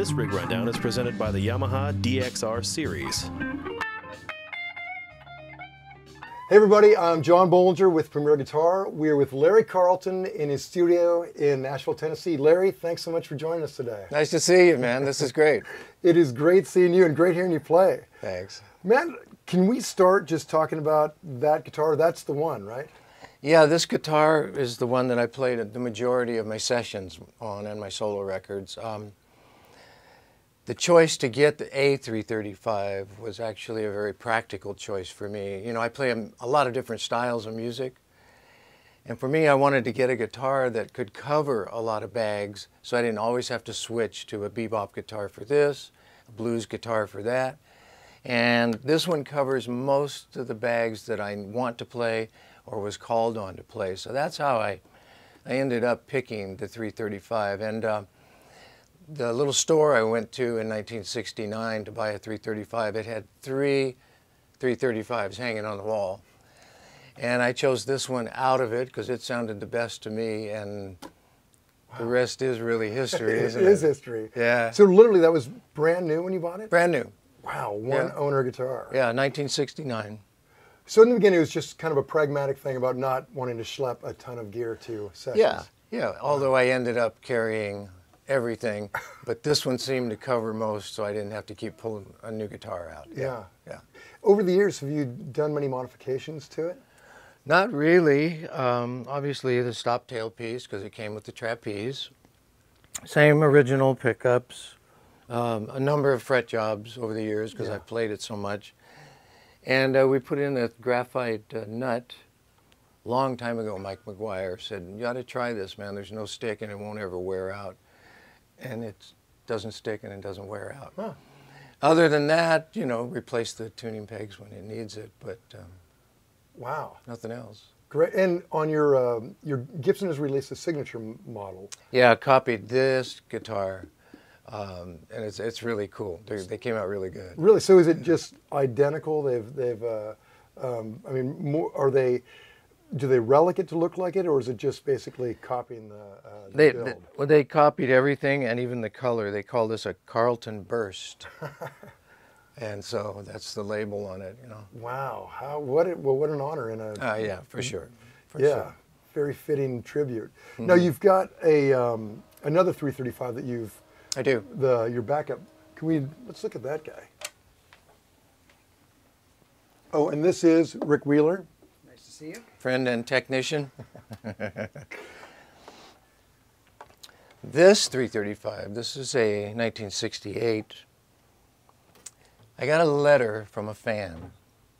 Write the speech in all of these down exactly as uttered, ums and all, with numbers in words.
This rig rundown is presented by the Yamaha D X R series. Hey everybody, I'm John Bollinger with Premier Guitar. We're with Larry Carlton in his studio in Nashville, Tennessee. Larry, thanks so much for joining us today. Nice to see you, man. This is great. It is great seeing you and great hearing you play. Thanks. Man, can we start just talking about that guitar? That's the one, right? Yeah, this guitar is the one that I played at the majority of my sessions on and my solo records. Um, The choice to get the A three thirty-five was actually a very practical choice for me. You know, I play a, a lot of different styles of music, and for me, I wanted to get a guitar that could cover a lot of bags, so I didn't always have to switch to a bebop guitar for this, a blues guitar for that. And this one covers most of the bags that I want to play or was called on to play. So that's how I, I ended up picking the three thirty-five. And uh, the little store I went to in nineteen sixty-nine to buy a three thirty-five, it had three three thirty-fives hanging on the wall. And I chose this one out of it because it sounded the best to me, and wow. The rest is really history, isn't it? It is history. Yeah. So literally that was brand new when you bought it? Brand new. Wow, one yeah. owner guitar. Yeah, nineteen sixty-nine. So in the beginning it was just kind of a pragmatic thing about not wanting to schlep a ton of gear to sessions. Yeah, yeah. Although I ended up carrying everything, but this one seemed to cover most, so I didn't have to keep pulling a new guitar out. Yeah. Yeah. Over the years, have you done many modifications to it? Not really. Um, obviously, the stop tailpiece, because it came with the trapeze. Same original pickups. Um, a number of fret jobs over the years, because yeah. I've played it so much. And uh, we put in a graphite uh, nut. Long time ago, Mike McGuire said, "You ought to try this, man. There's no stick and it won't ever wear out." And it doesn't stick and it doesn't wear out. Huh. Other than that, you know, replace the tuning pegs when it needs it, but um, wow, nothing else. Great. And on your um, your Gibson has released a signature model. Yeah, I copied this guitar, um, and it's it's really cool. They they came out really good. Really? So is it just identical? They've they've uh, um, I mean, more, are they? Do they relic it to look like it, or is it just basically copying the, uh, the they, build? They, well, they copied everything, and even the color. They call this a Carlton Burst, and so that's the label on it. You know. Wow! How what? It, well, what an honor in a. Uh, yeah, for sure. For yeah, sure. Very fitting tribute. Mm-hmm. Now you've got a um, another three thirty-five that you've. I do. The your backup. Can we let's look at that guy. Oh, and this is Rick Wheeler. Nice to see you. Friend and technician. This three thirty-five, this is a nineteen sixty-eight. I got a letter from a fan.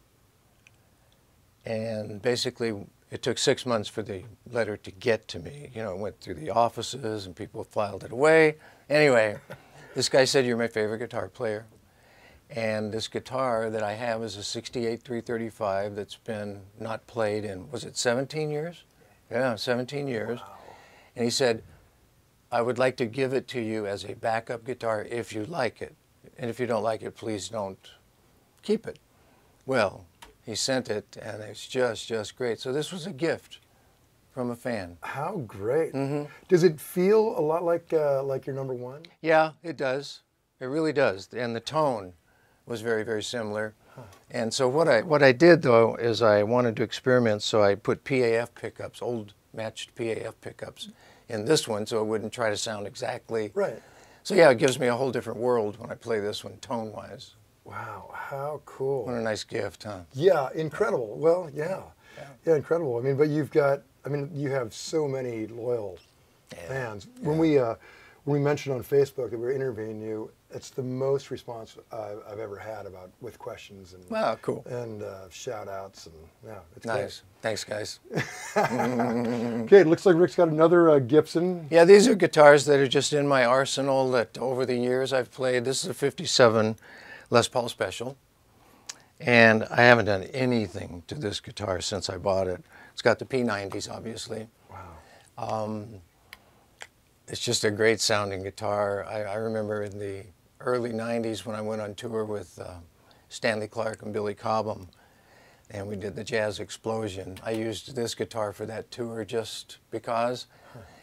And basically, it took six months for the letter to get to me. You know, it went through the offices and people filed it away. Anyway, this guy said, "You're my favorite guitar player." And this guitar that I have is a sixty-eight three thirty-five that's been not played in, was it seventeen years? Yeah, seventeen years. Wow. And he said, "I would like to give it to you as a backup guitar if you like it. And if you don't like it, please don't keep it." Well, he sent it, and it's just, just great. So this was a gift from a fan. How great. Mm-hmm. Does it feel a lot like uh, like your number one? Yeah, it does. It really does. And the tone was very, very similar. Huh. And so what I what I did though is I wanted to experiment, so I put P A F pickups, old matched P A F pickups, in this one, so it wouldn't try to sound exactly. Right. So yeah, it gives me a whole different world when I play this one tone-wise. Wow, how cool. What a nice gift, huh? Yeah, incredible. Well, yeah. yeah, yeah, incredible. I mean, but you've got, I mean, you have so many loyal yeah. fans. Yeah. When we uh, when we mentioned on Facebook that we were interviewing you, it's the most response I've, I've ever had about with questions and wow, cool. and uh, shout outs and yeah, it's nice. Great. Thanks, guys. Okay, it looks like Rick's got another uh, Gibson. Yeah, these are guitars that are just in my arsenal that over the years I've played. This is a fifty-seven Les Paul Special, and I haven't done anything to this guitar since I bought it. It's got the P nineties, obviously. Wow. Um, it's just a great sounding guitar. I, I remember in the early nineties when I went on tour with uh, Stanley Clarke and Billy Cobham, and we did the Jazz Explosion. I used this guitar for that tour just because, huh.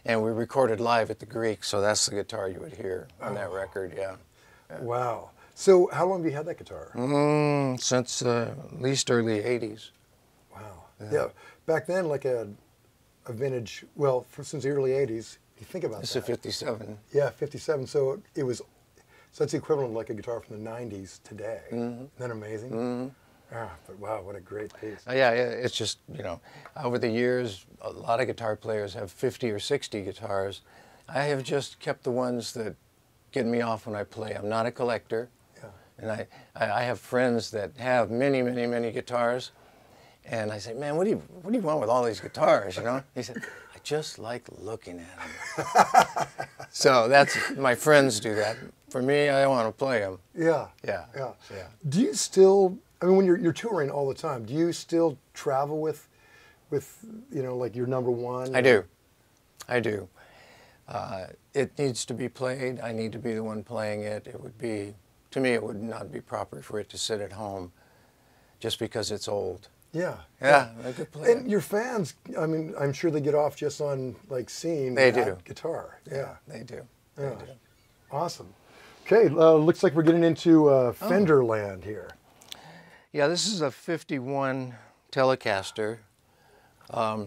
And we recorded live at the Greek, so that's the guitar you would hear on that record, yeah. yeah. Wow. So how long have you had that guitar? Mm, since uh, at least early eighties. Wow. Yeah. yeah. Back then, like a, a vintage, well, for, since the early eighties, you think about It's that. a fifty-seven. Yeah, fifty-seven. So it was, so that's the equivalent of like a guitar from the nineties today. Mm-hmm. Isn't that amazing? Mm-hmm. Ah, but wow, what a great piece. Uh, yeah, yeah, it's just, you know, over the years, a lot of guitar players have fifty or sixty guitars. I have just kept the ones that get me off when I play. I'm not a collector. Yeah. And I, I, I have friends that have many, many, many guitars. And I say, man, what do you, what do you want with all these guitars, you know? He said, I just like looking at them. So that's, my friends do that. For me, I want to play them. Yeah. Yeah. Yeah. Yeah. Do you still, I mean, when you're, you're touring all the time, do you still travel with, with, you know, like your number one? I do. I do. Uh, it needs to be played. I need to be the one playing it. It would be, to me, it would not be proper for it to sit at home just because it's old. Yeah. Yeah, I could play And it. your fans, I mean, I'm sure they get off just on like seeing They that do. guitar. Yeah. They do. Yeah. They do. Awesome. Okay, uh, looks like we're getting into uh, Fender Oh. land here. Yeah, this is a fifty-one Telecaster. Um,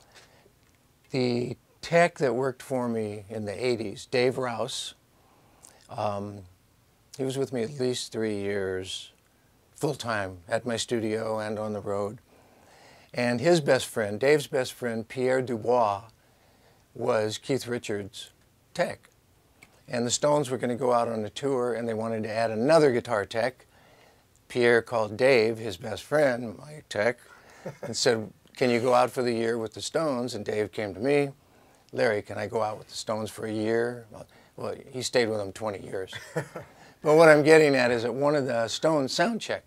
the tech that worked for me in the eighties, Dave Rouse, um, he was with me at least three years, full-time, at my studio and on the road. And his best friend, Dave's best friend, Pierre Dubois, was Keith Richards' tech. And the Stones were going to go out on a tour, and they wanted to add another guitar tech. Pierre called Dave, his best friend, my tech, and said, can you go out for the year with the Stones? And Dave came to me, Larry, can I go out with the Stones for a year? Well, he stayed with them twenty years. But what I'm getting at is at one of the Stones sound check,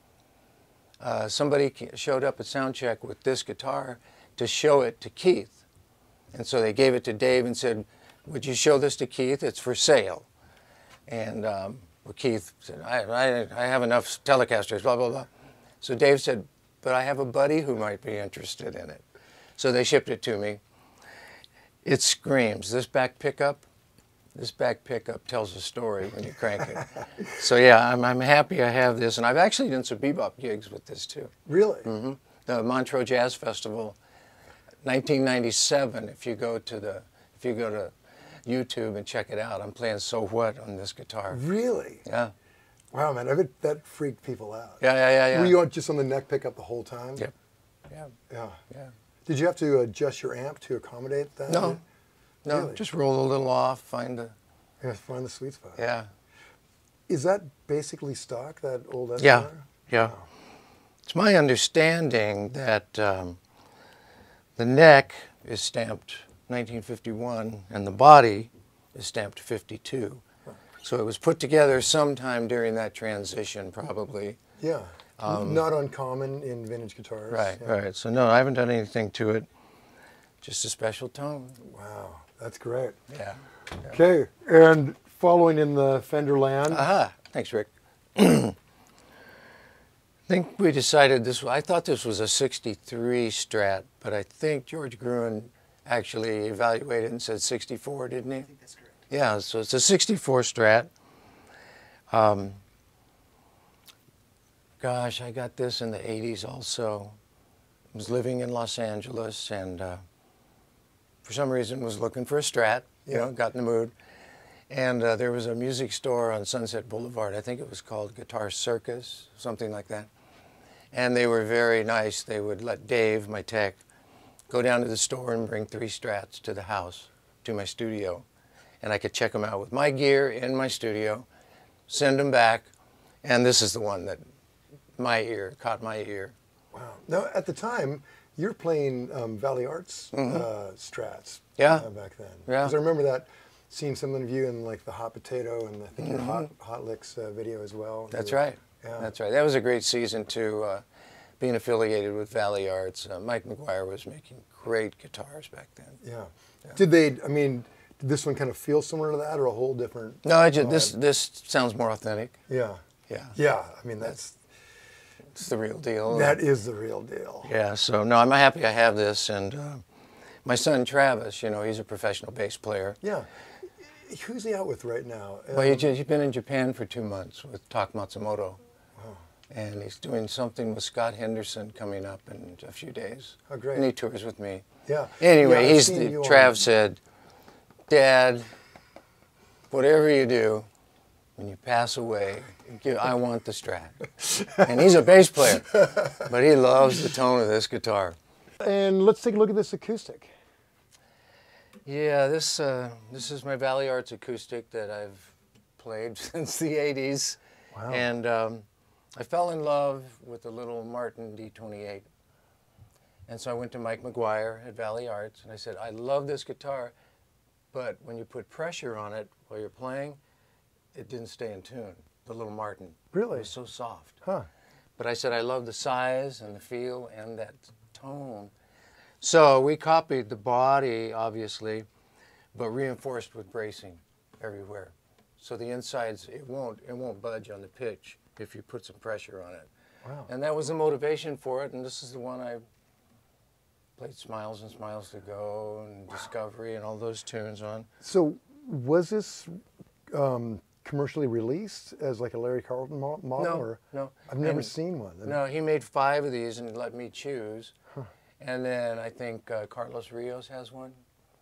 uh, somebody showed up at sound check with this guitar to show it to Keith. And so they gave it to Dave and said, would you show this to Keith? It's for sale. And um, well, Keith said, I, I, I have enough Telecasters, blah, blah, blah. So Dave said, but I have a buddy who might be interested in it. So they shipped it to me. It screams. This back pickup, this back pickup tells a story when you crank it. So yeah, I'm, I'm happy I have this. And I've actually done some bebop gigs with this too. Really? Mm-hmm. The Montreux Jazz Festival, nineteen ninety-seven, if you go to the, if you go to YouTube and check it out, I'm playing So What on this guitar. Really? Yeah. Wow, man, I bet that freaked people out. Yeah, yeah, yeah, yeah. Were you on, just on the neck pickup the whole time? Yep. Yeah. Yeah. Yeah. Did you have to adjust your amp to accommodate that? No. No, Really? just roll a little off, find the, Yeah, find the sweet spot. yeah. Is that basically stock, that old S Yeah, R? yeah. It's my understanding that um, the neck is stamped nineteen fifty-one and the body is stamped fifty-two. So it was put together sometime during that transition, probably. Yeah. Not uncommon in vintage guitars. Right, Yeah. right. So no, I haven't done anything to it. Just a special tone. Wow, that's great. Yeah. Okay, and following in the Fender land. Aha. Thanks, Rick. I think we decided this. I thought this was a sixty-three Strat, but I think George Gruen actually evaluated and said sixty-four, didn't he? I think that's correct. Yeah, so it's a sixty-four Strat. Um, gosh, I got this in the eighties also. I was living in Los Angeles and uh, for some reason was looking for a Strat, you know, got in the mood. And uh, there was a music store on Sunset Boulevard. I think it was called Guitar Circus, something like that. And they were very nice. They would let Dave, my tech, go down to the store and bring three Strats to the house, to my studio. And I could check them out with my gear in my studio, send them back, and this is the one that my ear, caught my ear. Wow. Now, at the time, you're playing um, Valley Arts Mm-hmm. uh, Strats. Yeah. Uh, back then. Yeah. Because I remember that, seeing some of you in like the Hot Potato and I think your Hot Mm-hmm. Hot Licks uh, video as well. That's You were- right. Yeah. That's right. That was a great season too, uh, being affiliated with Valley Arts. Uh, Mike McGuire was making great guitars back then. Yeah. Did they? I mean, did this one kind of feel similar to that, or a whole different? No, I just, this vibe? this sounds more authentic. Yeah. Yeah, Yeah. I mean, that's it's the real deal. that is the real deal. Yeah. So no, I'm happy I have this, and uh, My son Travis, you know, he's a professional bass player. Yeah. Who's he out with right now? Well, he Um, just, he's been in Japan for two months with Tak Matsumoto. And he's doing something with Scott Henderson coming up in a few days. Oh, great. And he tours with me. Yeah. Anyway, Yeah, I've he's seen the, you on- Trav said, Dad, whatever you do, when you pass away, give, I want the Strat. And he's a bass player, but he loves the tone of this guitar. And let's take a look at this acoustic. Yeah, this uh, this is my Valley Arts acoustic that I've played since the eighties. Wow. And um, I fell in love with the little Martin D twenty-eight. And so I went to Mike McGuire at Valley Arts, and I said, I love this guitar, but when you put pressure on it while you're playing, it didn't stay in tune, the little Martin. Really? It was so soft. Huh. But I said, I love the size and the feel and that tone. So we copied the body, obviously, but reinforced with bracing everywhere. So the insides, it won't, it won't budge on the pitch if you put some pressure on it. Wow. And that was the motivation for it, and this is the one I played Smiles and Smiles to Go and wow. Discovery and all those tunes on. So was this um, commercially released as like a Larry Carlton mo model? No, or? no. I've never And, seen one. No, he made five of these and let me choose. Huh. And then I think uh, Carlos Rios has one.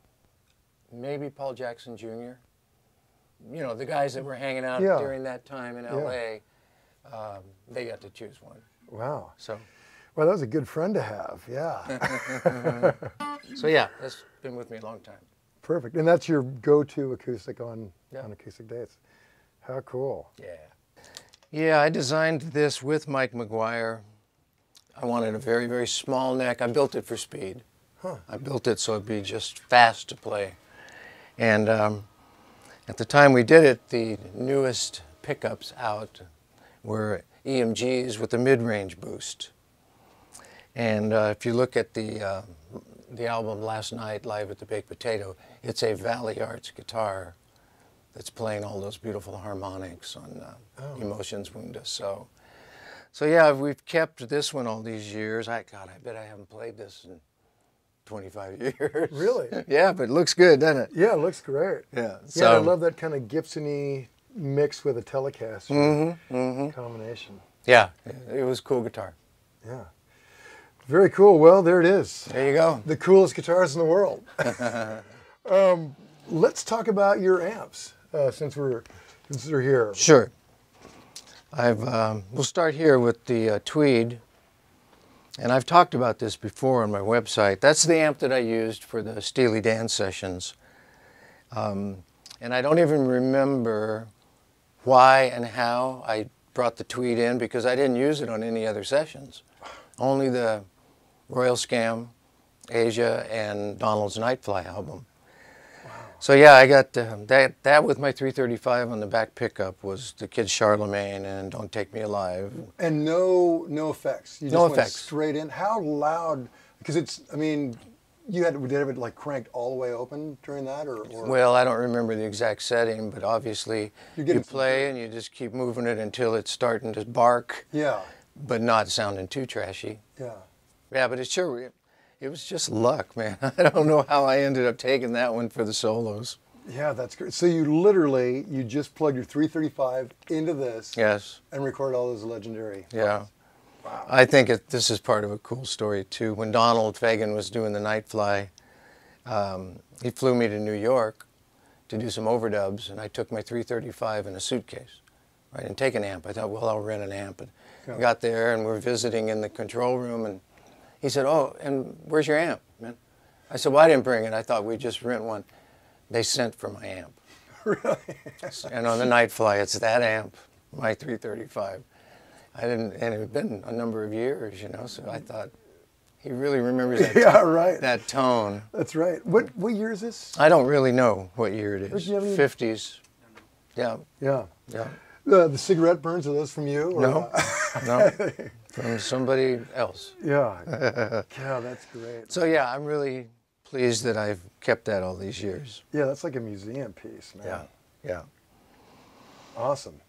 Maybe Paul Jackson Junior You know, the guys that were hanging out yeah. during that time in L A, yeah. um, they got to choose one. Wow. So. Well, that was a good friend to have, yeah. So yeah, that's been with me a long time. Perfect. And that's your go-to acoustic on, yeah. on acoustic dates. How cool. Yeah. Yeah, I designed this with Mike McGuire. I wanted a very, very small neck. I built it for speed. Huh. I built it so it'd be just fast to play. And um, at the time we did it, the newest pickups out were E M Gs with the mid-range boost. And uh, if you look at the, uh, the album Last Night, Live at the Baked Potato, it's a Valley Arts guitar that's playing all those beautiful harmonics on uh, oh. Emotions Wound Us. So, so yeah, we've kept this one all these years. I, God, I bet I haven't played this in twenty-five years. Really? Yeah, but it looks good, doesn't it? Yeah, it looks great. Yeah. So, yeah, I love that kind of Gibson-y mix with a Telecaster mm-hmm, mm-hmm. combination. Yeah, it was a cool guitar. Yeah. Very cool. Well, there it is. There you go. The coolest guitars in the world. um, let's talk about your amps, uh, since we're since we're here. Sure. I've um, we'll start here with the uh, Tweed, and I've talked about this before on my website. That's the amp that I used for the Steely Dan sessions, um, and I don't even remember why and how I brought the Tweed in because I didn't use it on any other sessions. Only the Royal Scam, Asia, and Donald's Nightfly album. Wow. So yeah, I got uh, that. That with my three thirty-five on the back pickup was the Kid Charlemagne and Don't Take Me Alive. And no, no effects. You just no went effects. Straight in. How loud? Because it's. I mean, you had did it like cranked all the way open during that, or? or? Well, I don't remember the exact setting, but obviously you, you play and you just keep moving it until it's starting to bark. Yeah. But not sounding too trashy. Yeah. Yeah, but it sure, it, it was just luck, man. I don't know how I ended up taking that one for the solos. Yeah, that's great. So you literally, you just plugged your three thirty-five into this. Yes. And recorded all those legendary. Yeah. Wow. I think it, this is part of a cool story, too. When Donald Fagen was doing the Nightfly, um, he flew me to New York to do some overdubs, and I took my three thirty-five in a suitcase. I didn't take an amp. I thought, well, I'll rent an amp. And yeah. I got there, and we're visiting in the control room, and he said, oh, and where's your amp, man? I said, well, I didn't bring it. I thought we'd just rent one. They sent for my amp. Really? And on the Nightfly, it's that amp, my three thirty-five. I didn't, and it had been a number of years, you know, so I thought, he really remembers that, yeah, right. that tone. That's right. What what year is this? I don't really know what year it is. Any... fifties. Yeah. Yeah. Yeah. Uh, the cigarette burns, are those from you? Or, no, uh... no, from somebody else. Yeah, yeah, that's great. So yeah, I'm really pleased that I've kept that all these years. Yeah, that's like a museum piece, man. Yeah, yeah. Awesome.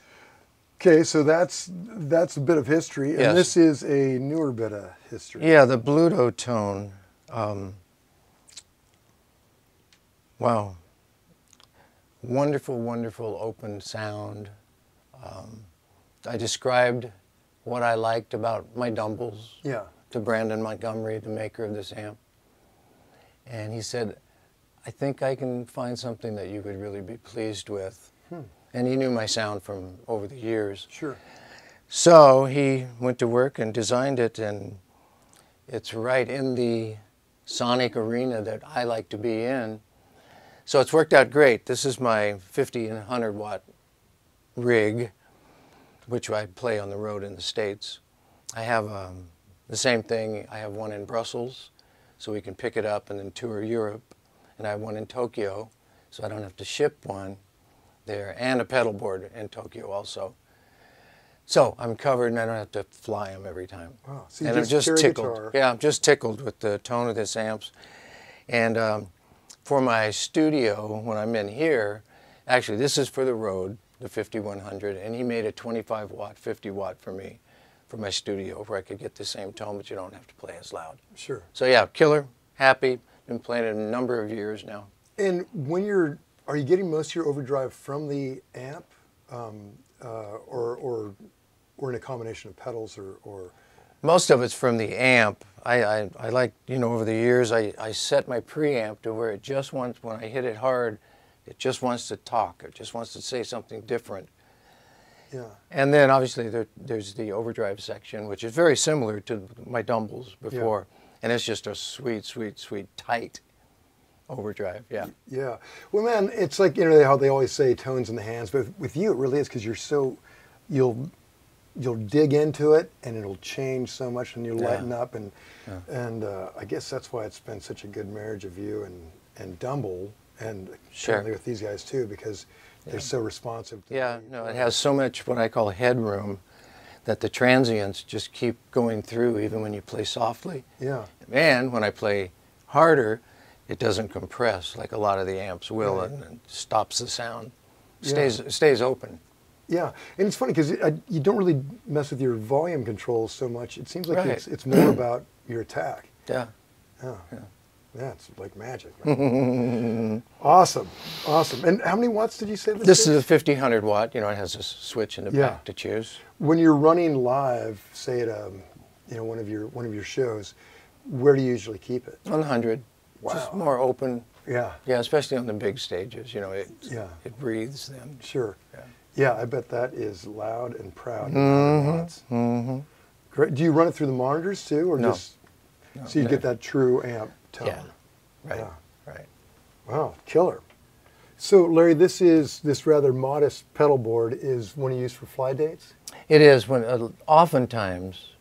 Okay, so that's that's a bit of history, and Yes. this is a newer bit of history. Yeah, the Bluto tone. Um, Wow. Wonderful, wonderful open sound. Um, I described what I liked about my Dumbles Yeah. to Brandon Montgomery, the maker of this amp. And he said, I think I can find something that you would really be pleased with. Hmm. And he knew my sound from over the years. Sure. So he went to work and designed it, and it's right in the sonic arena that I like to be in. So it's worked out great. This is my fifty and one hundred watt rig, which I play on the road in the States. I have um, the same thing. I have one in Brussels, so we can pick it up and then tour Europe. And I have one in Tokyo, so I don't have to ship one there, and a pedal board in Tokyo also. So I'm covered, and I don't have to fly them every time. Wow. So you and just I'm just carry tickled. guitar. Yeah, I'm just tickled with the tone of this amps. And um, for my studio, when I'm in here, actually this is for the road, the fifty-one hundred, and he made a twenty-five watt, fifty watt for me, for my studio, where I could get the same tone, but you don't have to play as loud. Sure. So yeah, killer, happy, been playing it a number of years now. And when you're, are you getting most of your overdrive from the amp, um, uh, or, or, or in a combination of pedals, or, or? Most of it's from the amp. I, I, I like, you know, over the years, I, I set my preamp to where it just wants, when I hit it hard, it just wants to talk. It just wants to say something different. Yeah. And then obviously there, there's the overdrive section, which is very similar to my Dumbles before. Yeah. And it's just a sweet, sweet, sweet, tight overdrive, yeah. Yeah. Well, man, it's like, you know, how they always say tones in the hands, but with you it really is, because you're so, you'll, you'll dig into it and it'll change so much, and you Yeah. lighten up, and Yeah. and uh, I guess that's why it's been such a good marriage of you and, and Dumble, and Sure. apparently with these guys too, because they're Yeah. so responsive to Yeah, the- no, it has so much what I call headroom that the transients just keep going through even when you play softly. Yeah. And when I play harder, it doesn't compress like a lot of the amps will, Right. and it stops the sound. Yeah. Stays, it stays open. Yeah, and it's funny because you don't really mess with your volume controls so much. It seems like Right. it's, it's more about your attack. Yeah. Yeah. Yeah. Yeah, it's like magic. Right? Awesome, awesome. And how many watts did you say this, This is? is a fifty, one hundred watt. You know, it has a switch in the Yeah. back to choose. When you're running live, say at um, you know, one of your one of your shows, where do you usually keep it? one hundred. Just Wow. more open. Yeah, Yeah, especially on the big stages. You know, it, Yeah. it breathes then. sure. Yeah. Yeah, I bet that is loud and proud. at one Mm-hmm. hundred watts. Mm-hmm. Great. Do you run it through the monitors too, or No. just No, so you no. get that true amp tone? Yeah. Right. Yeah. Right. Wow, killer. So, Larry, this is this rather modest pedal board is one you use for fly dates? It is when uh, oftentimes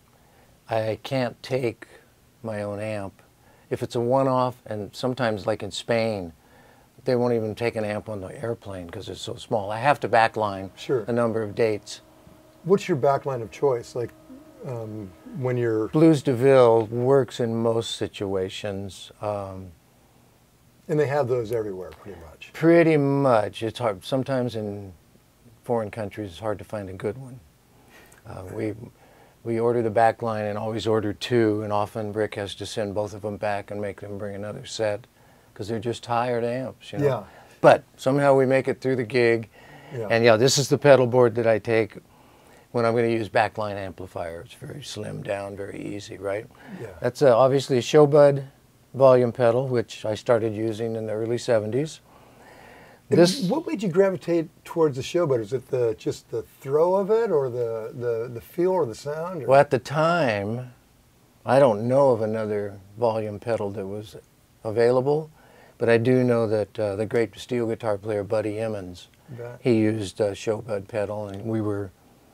I can't take my own amp. If it's a one-off, and sometimes like in Spain, they won't even take an amp on the airplane because it's so small. I have to backline Sure. a number of dates. What's your backline of choice? Like um, when you're, Blues DeVille works in most situations. Um, and they have those everywhere pretty much. pretty much. It's hard. Sometimes in foreign countries, it's hard to find a good one. Uh, we we order the backline and always order two, and often Brick has to send both of them back and make them bring another set because they're just tired amps, you know. Yeah. But somehow we make it through the gig. Yeah. And yeah, this is the pedal board that I take when I'm going to use backline amplifier. It's very slim down, very easy, right? Yeah. That's uh, obviously a Showbud volume pedal, which I started using in the early seventies. And This, what made you gravitate towards the Showbud? Is it the just the throw of it, or the the, the feel, or the sound? Or? well, at the time, I don't know of another volume pedal that was available, but I do know that uh, the great steel guitar player Buddy Emmons, That- he used a Showbud pedal, and we were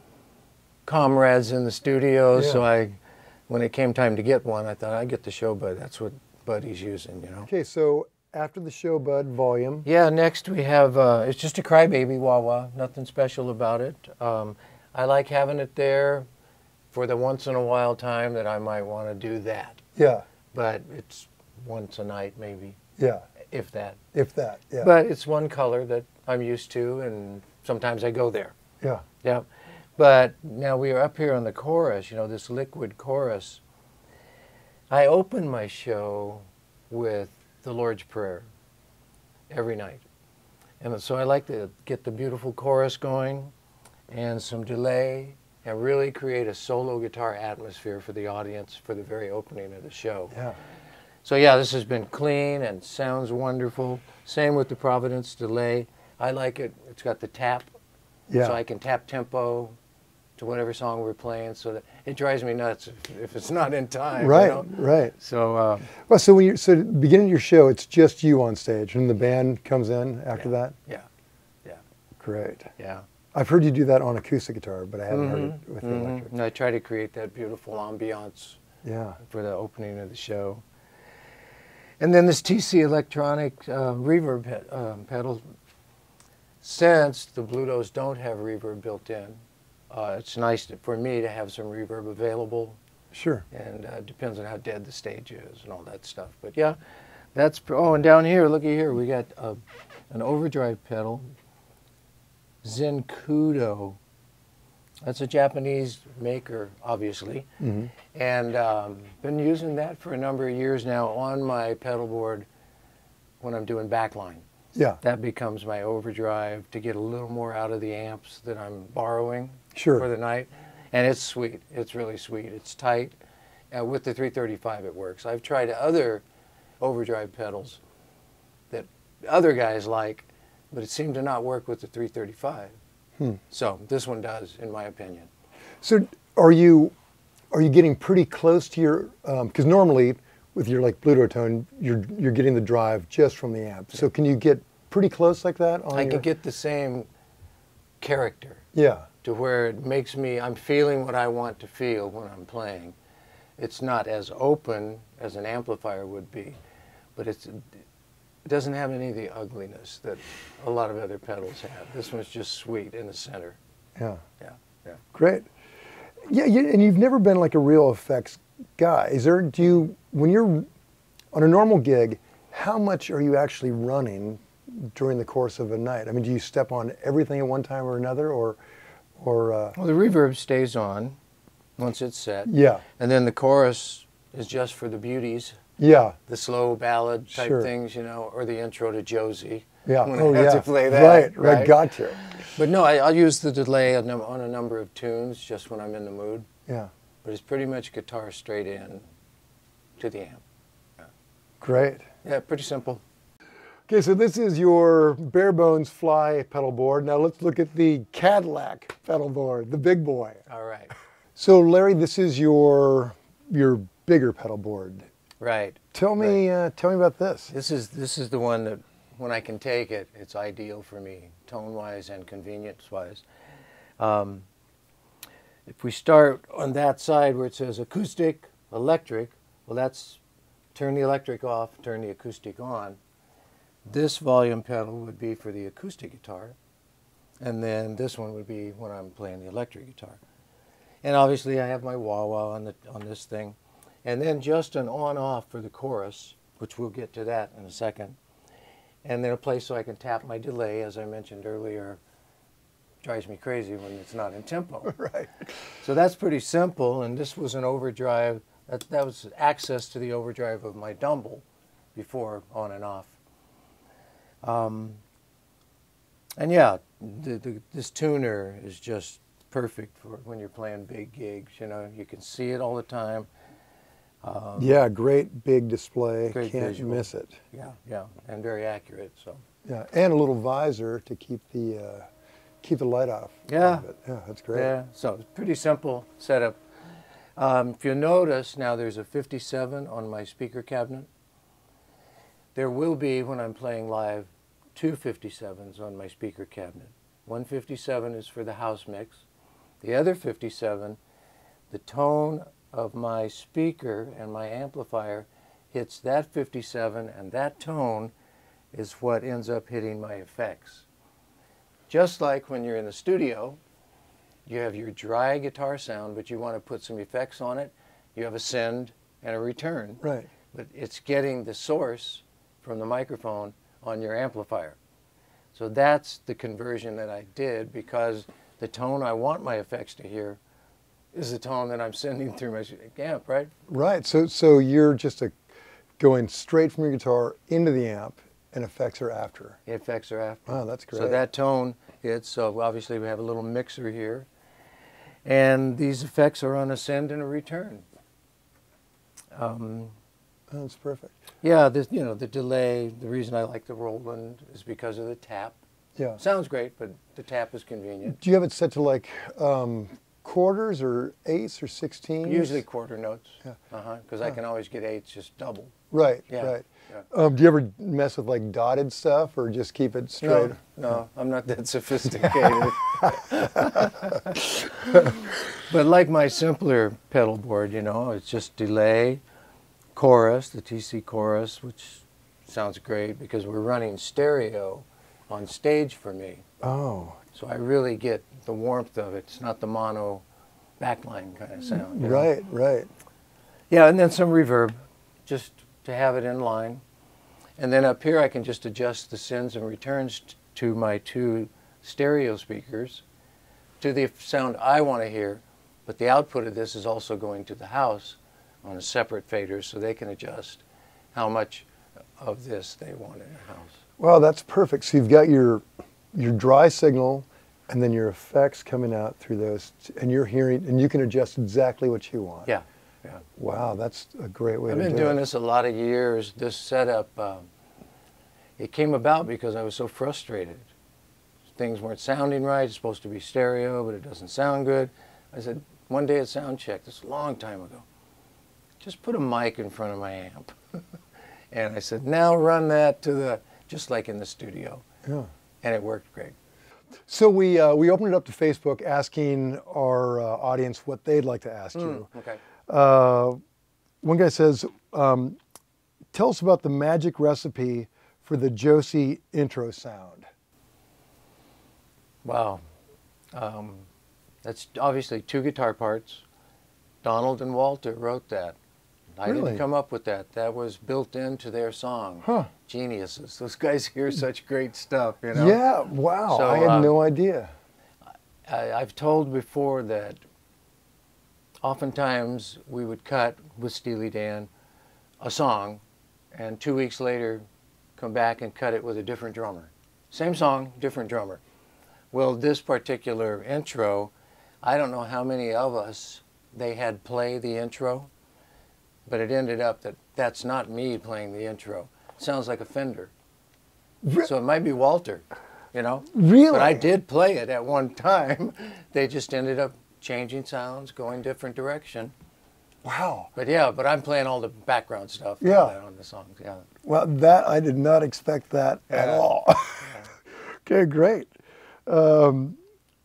comrades in the studio. So Yeah. I, when it came time to get one, I thought I'd get the Showbud. That's what Buddy's using, you know. Okay, so after the Showbud volume, Yeah, next we have, uh, it's just a Crybaby wah-wah, nothing special about it. Um, I like having it there for the once in a while time that I might want to do that. yeah, But it's once a night maybe, yeah, if that. if that, yeah, But it's one color that I'm used to, and sometimes I go there. yeah, Yeah. But now we are up here on the chorus, you know, this liquid chorus. I open my show with the Lord's Prayer. every night. And so I like to get the beautiful chorus going and some delay and really create a solo guitar atmosphere for the audience for the very opening of the show. Yeah. So yeah, this has been clean and sounds wonderful. Same with the Providence delay. I like it. It's got the tap, Yeah. so I can tap tempo to whatever song we're playing. So that it drives me nuts if, if it's not in time. Right, You know? right. So uh, Well, so when you so beginning of your show, it's just you on stage, and the band comes in after yeah, that. yeah, yeah, Great. yeah. I've heard you do that on acoustic guitar, but I haven't heard Mhm, it with the mhm. electric. And I try to create that beautiful ambiance Yeah. for the opening of the show. And then this T C Electronic uh, reverb pe- um, pedal. Since the Blutos don't have reverb built in, uh, it's nice to, for me to have some reverb available, Sure. and uh, depends on how dead the stage is and all that stuff. But yeah, that's, pr- oh, and down here, looky here, we got uh, an overdrive pedal, Zenkudo. That's a Japanese maker, obviously, hmm and um, been using that for a number of years now on my pedal board when I'm doing backline. Yeah. That becomes my overdrive to get a little more out of the amps that I'm borrowing Sure. for the night. And it's sweet. It's really sweet. It's tight. Uh, with the three thirty-five, it works. I've tried other overdrive pedals that other guys like, but it seemed to not work with the three thirty-five. Hmm. So this one does, in my opinion. So are you are you getting pretty close to your? Because normally with your like Bluto tone, you're you're getting the drive just from the amp. So can you get pretty close like that? On I your... can get the same character Yeah. to where it makes me, I'm feeling what I want to feel when I'm playing. It's not as open as an amplifier would be, but it's, it doesn't have any of the ugliness that a lot of other pedals have. This one's just sweet in the center. Yeah. Yeah, yeah. Great. Yeah, you, and you've never been like a real effects guy. Is there? Do you when you're on a normal gig? How much are you actually running during the course of a night? I mean, do you step on everything at one time or another, or, or? Uh, Well, the reverb stays on once it's set. yeah. And then the chorus is just for the beauties, Yeah. the slow ballad type Sure. things, you know, or the intro to Josie. Yeah. When Oh, I have yeah. to play that. Right. Right. Got to. But no, I, I'll use the delay on, num- on a number of tunes just when I'm in the mood. Yeah. But it's pretty much guitar straight in to the amp. Great. Yeah, pretty simple. Okay, so this is your bare bones fly pedal board. Now let's look at the Cadillac pedal board, the big boy. All right. So Larry, this is your your bigger pedal board. Right. Tell me, uh, tell me about this. This is this is the one that when I can take it, it's ideal for me, tone-wise and convenience-wise. Um, if we start on that side where it says acoustic, electric, well, that's turn the electric off, turn the acoustic on. This volume pedal would be for the acoustic guitar, and then this one would be when I'm playing the electric guitar. And obviously I have my wah-wah on, the, on this thing. And then just an on-off for the chorus, which we'll get to that in a second. And then a place so I can tap my delay, as I mentioned earlier. Drives me crazy when it's not in tempo. Right. So that's pretty simple, and this was an overdrive. That, that was access to the overdrive of my Dumble before on and off. Um, and yeah, the, the, this tuner is just perfect for when you're playing big gigs. You know, you can see it all the time. Um, Yeah, great big display. Great Can't visual. miss it. yeah, yeah, and very accurate. So Yeah, and a little visor to keep the uh, keep the light off. Yeah. of it. Yeah, that's great. yeah, so it's pretty simple setup. Um, if you notice now, there's a fifty-seven on my speaker cabinet. There will be, when I'm playing live, two fifty-sevens on my speaker cabinet. One fifty-seven is for the house mix. The other fifty-seven, the tone of my speaker and my amplifier hits that fifty-seven, and that tone is what ends up hitting my effects. Just like when you're in the studio, you have your dry guitar sound, but you want to put some effects on it, you have a send and a return. Right. But it's getting the source from the microphone on your amplifier. So that's the conversion that I did, because the tone I want my effects to hear is the tone that I'm sending through my amp, right? Right. So so you're just a, going straight from your guitar into the amp, And effects are after. The effects are after. Wow, that's great. So that tone hits. So obviously we have a little mixer here. And these effects are on a send and a return. Um, Oh, that's perfect. yeah, this, you know, the delay, the reason I like the Roland is because of the tap. Yeah. Sounds great, but the tap is convenient. Do you have it set to like um, quarters or eighths or sixteens? Usually quarter notes. Yeah. Uh-huh, because I can always get eighths just double. Right, Yeah, right. yeah. Um, do you ever mess with like dotted stuff or just keep it straight? No, no, I'm not that sophisticated. But like my simpler pedal board, you know, it's just delay, chorus, the T C chorus, which sounds great because we're running stereo on stage for me. Oh, So I really get the warmth of it. It's not the mono backline kind of sound. you know? right, right. Yeah, and then some reverb, just to have it in line. And then up here I can just adjust the sends and returns t- to my two stereo speakers to the sound I want to hear. But the output of this is also going to the house on a separate fader so they can adjust how much of this they want in their house. Well, that's perfect. So you've got your your dry signal and then your effects coming out through those, and you're hearing, and you can adjust exactly what you want. Yeah, yeah. Wow, that's a great way I've to been do doing it. this a lot of years. This setup, um, it came about because I was so frustrated. Things weren't sounding right. It's supposed to be stereo, but it doesn't sound good. I said, one day at sound check, this is a long time ago, just put a mic in front of my amp. And I said, now run that to the, just like in the studio. Yeah. And it worked great. So we uh, we opened it up to Facebook, asking our uh, audience what they'd like to ask you. Okay. Uh, one guy says, um, "Tell us about the magic recipe for the Josie intro sound." Wow. Um, that's obviously two guitar parts. Donald and Walter wrote that. I Really? didn't come up with that. That was built into their song. Huh. Geniuses. Those guys hear such great stuff, you know? Yeah. Wow. So, I had uh, no idea. I, I've told before that oftentimes we would cut with Steely Dan a song and two weeks later come back and cut it with a different drummer. Same song, different drummer. Well, this particular intro, I don't know how many of us they had play the intro, but it ended up that that's not me playing the intro. It sounds like a Fender. Re- So it might be Walter, you know? Really? But I did play it at one time. They just ended up changing sounds, going different direction. Wow. But yeah, but I'm playing all the background stuff Yeah. on the- on the songs, yeah. Well, that I did not expect that at Yeah. all. Okay, great. Um,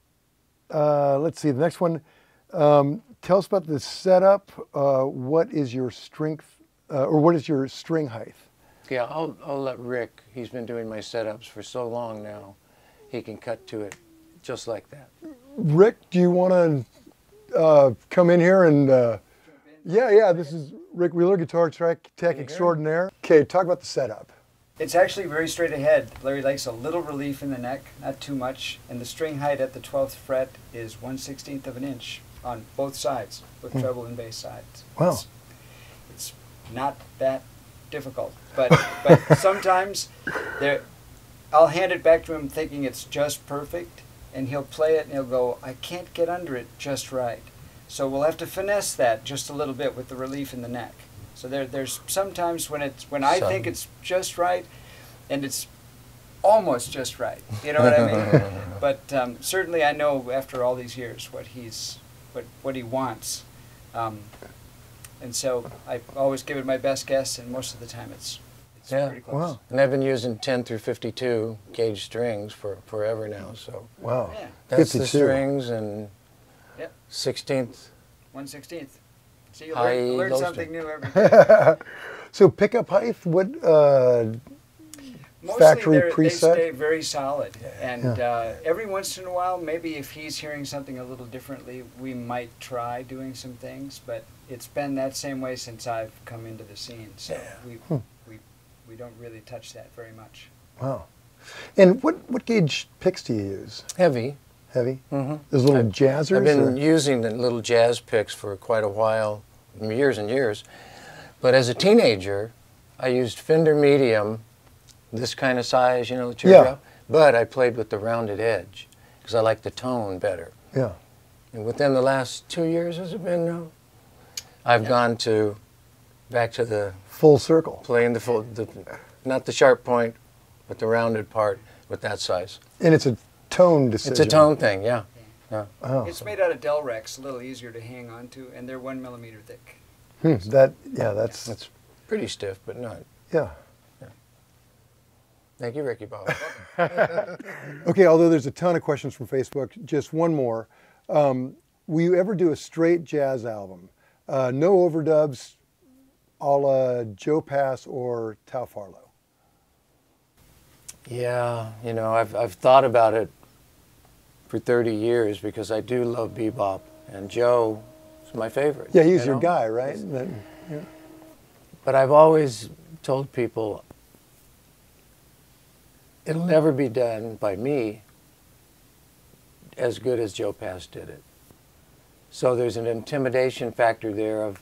uh, let's see the next one. Um, tell us about the setup. Uh, what is your strength, uh, or what is your string height? Yeah, I'll, I'll let Rick, he's been doing my setups for so long now, he can cut to it just like that. Rick, do you want to uh, come in here and? Uh, yeah, yeah. This is Rick Wheeler, guitar tech, tech extraordinaire. Okay, talk about the setup. It's actually very straight ahead. Larry likes a little relief in the neck, not too much, and the string height at the twelfth fret is one sixteenth of an inch on both sides, both treble and bass sides. Wow. It's, it's not that difficult, but but sometimes there, I'll hand it back to him thinking it's just perfect, and he'll play it and he'll go, I can't get under it just right. So we'll have to finesse that just a little bit with the relief in the neck. So there, there's sometimes when it's when I Some. think it's just right, and it's almost just right. You know what I mean? But um, certainly, I know after all these years what he's what what he wants, um, and so I always give it my best guess, and most of the time it's it's Yeah. pretty close. Wow. And I've been using ten through fifty-two gauge strings for forever now, so Wow. Yeah, that's the fifty-two. strings and Yep. sixteenth. one sixteenth. See, you High, learn, you learn low something string. new every day. So pickup height, what uh, Mostly factory they're- they preset? stay very solid, and Yeah. uh, every once in a while, maybe if he's hearing something a little differently, we might try doing some things. But it's been that same way since I've come into the scene, so we we we don't really touch that very much. Wow. And what, what gauge picks do you use? Heavy. Heavy? Mm-hmm. Those little I've- jazzers? I've been or- using the little jazz picks for quite a while, years and years. But as a teenager, I used Fender Medium this kind of size, you know, the Yeah. teardrop. But I played with the rounded edge because I like the tone better. Yeah. And within the last two years, has it been now? I've gone to back to the Full circle. playing the full, the, not the sharp point, but the rounded part with that size. And it's a tone decision. It's a tone thing, yeah. yeah. Oh. It's made out of Delrex, a little easier to hang on to, and they're one millimeter thick. Hmm, that, yeah, that's, It's pretty stiff, but not. yeah. Thank you, Ricky Bob. Okay, although there's a ton of questions from Facebook, just one more. Um, will you ever do a straight jazz album? Uh, no overdubs, a la Joe Pass or Tao Farlow? Yeah, you know, I've, I've thought about it for thirty years because I do love bebop, and Joe is my favorite. Yeah, he's you your know? guy, right? That, yeah. But I've always told people it'll never be done by me as good as Joe Pass did it. So there's an intimidation factor there of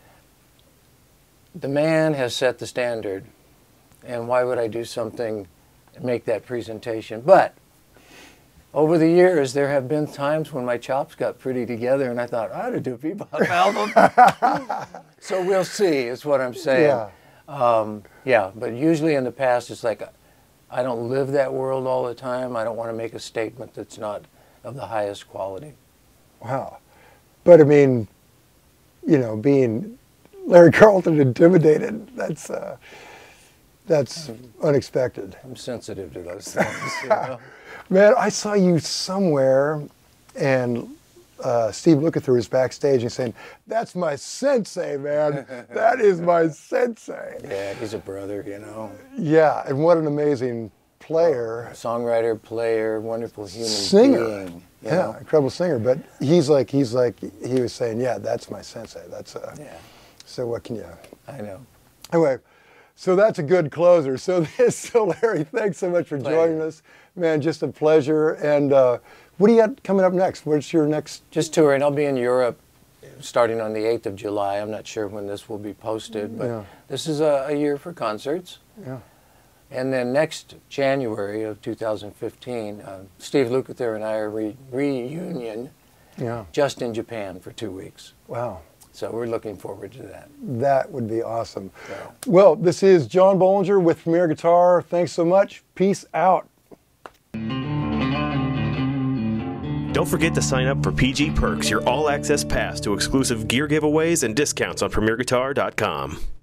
the man has set the standard, and why would I do something and make that presentation? But over the years, there have been times when my chops got pretty together, and I thought, I ought to do a bebop album. So we'll see, is what I'm saying. Yeah. Um, yeah, but usually in the past, it's like, I don't live that world all the time. I don't want to make a statement that's not of the highest quality. Wow. But I mean, you know, being Larry Carlton intimidated, that's, uh, that's unexpected. I'm sensitive to those things, you know? Man, I saw you somewhere, and uh, Steve Lukather was backstage and saying, "That's my sensei, man. That is my sensei." Yeah, he's a brother, you know. Yeah, and what an amazing player. Songwriter, player, wonderful human Singer. being. you Yeah, know? incredible singer. But he's like, he's like, he was saying, "Yeah, that's my sensei. That's uh, Yeah, so what can you?" I know. Anyway, so that's a good closer. So this, so Larry, thanks so much for Pleasure. joining us, man. Just a pleasure. And uh, what do you got coming up next? What's your next? Just touring. I'll be in Europe starting on the eighth of July. I'm not sure when this will be posted, but Yeah. this is a, a year for concerts. Yeah. And then next January of two thousand fifteen, uh, Steve Lukather and I are re reunion Yeah. just in Japan for two weeks. Wow. So we're looking forward to that. That would be awesome. Yeah. Well, this is John Bollinger with Premier Guitar. Thanks so much. Peace out. Don't forget to sign up for P G Perks, your all-access pass to exclusive gear giveaways and discounts on Premier Guitar dot com.